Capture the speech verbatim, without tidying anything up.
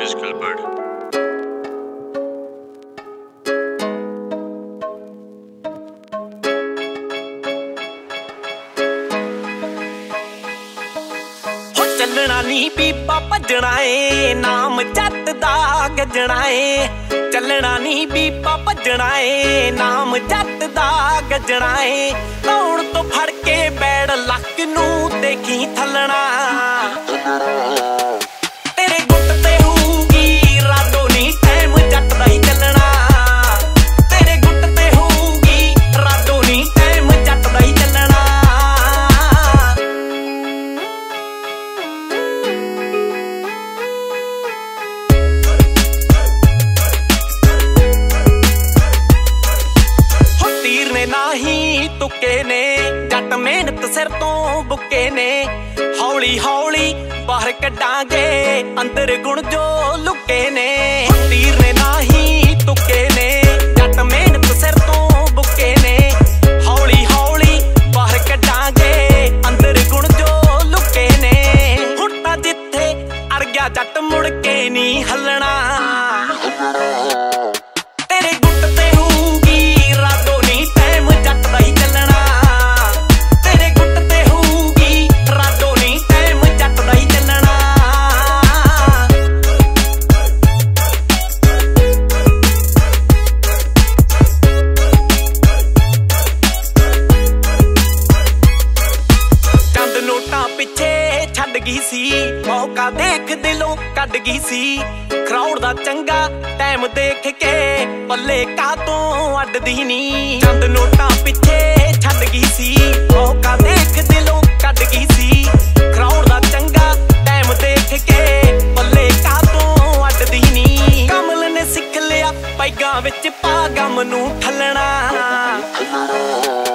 Musical Bird. ਚੱਲਣਾ ਨੀ ਬੀਬਾ ਭੱਜਣਾ ਏ, ਨਾਮ ਜੱਟ ਦਾ ਗੱਜਣਾ ਏ। ਚੱਲਣਾ ਨੀ ਬੀਬਾ ਭੱਜਣਾ ਏ, ਨਾਮ ਜੱਟ ਦਾ ਗੱਜਣਾ ਏ। ਧੌਣ ਤੋਂ ਫੜ ਕੇ ਬੈੜ ਲੱਕ ਨੂੰ ਦੇਖੀ ਥੱਲਣਾ, ਤੇਰੇ ਗੁੱਟ ਤੇ ਹੋਊਗੀ ਰਾਡੋ ਨੀ ਟਾਈਮ ਜੱਟ ਦਾ ਹੀ ਚੱਲਣਾ। ਤੇਰੇ ਗੁੱਟ ਤੇ ਹੋਊਗੀ ਰਾਡੋ ਨੀ ਟਾਈਮ ਜੱਟ ਦਾ ਹੀ ਚੱਲਣਾ। ਨਹੀਂ ਤੁੱਕੇ ਨੇ ਜੱਟ ਮਿਹਨਤ ਸਿਰ ਤੋਂ ਬੁੱਕੇ ਨੇ। ਹੌਲੀ ਹੌਲੀ ਬਾਹਰ ਕੱਢਾਂਗੇ ਅੰਦਰ ਗੁਣ ਜੋ ਲੁਕੇ ਨੇ। ਤੀਰ ਨੇ ਨਹੀਂ ਤੁੱਕੇ ਨੇ ਜੱਟ ਮਿਹਨਤ ਸਿਰ ਤੋਂ ਬੁੱਕੇ ਨੇ। ਹੌਲੀ ਹੌਲੀ ਬਾਹਰ ਕੱਢਾਂਗੇ ਅੰਦਰ ਗੁਣ ਜੋ ਲੁਕੇ ਨੇ। ਹੁਣ ਤਾਂ ਜਿੱਥੇ ਅੜ ਗਿਆ ਜੱਟ ਮੁੜ ਕੇ ਨਹੀਂ ਹੱਲਣਾ। ਪਿੱਛੇ ਛੱਡ ਗਈ ਸੀ ਮੌਕਾ ਦੇਖ ਦਿਲੋਂ ਕੱਢ ਗਈ ਸੀ। ਕਰਾਊਡ ਦਾ ਚੰਗਾ ਟਾਈਮ ਦੇਖ ਕੇ ਪੱਲੇ ਕਾਹਤੋਂ ਅੱਡਦੀ ਨੀ। ਚੰਦ ਨੋਟਾਂ ਪਿੱਛੇ ਛੱਡ ਗਈ ਸੀ ਮੌਕਾ ਦੇਖ ਦਿਲੋਂ ਕੱਢ ਗਈ ਸੀ। ਕਰਾਊਡ ਦਾ ਚੰਗਾ ਟਾਈਮ ਦੇਖ ਕੇ ਪੱਲੇ ਕਾਹਤੋਂ ਅੱਡਦੀ ਨੀ। ਕਮਲ ਨੇ ਸਿੱਖ ਲਿਆ ਪੈਗਾਂ ਵਿੱਚ ਪਾ ਗਮ ਨੂੰ ਠੱਲਣਾ।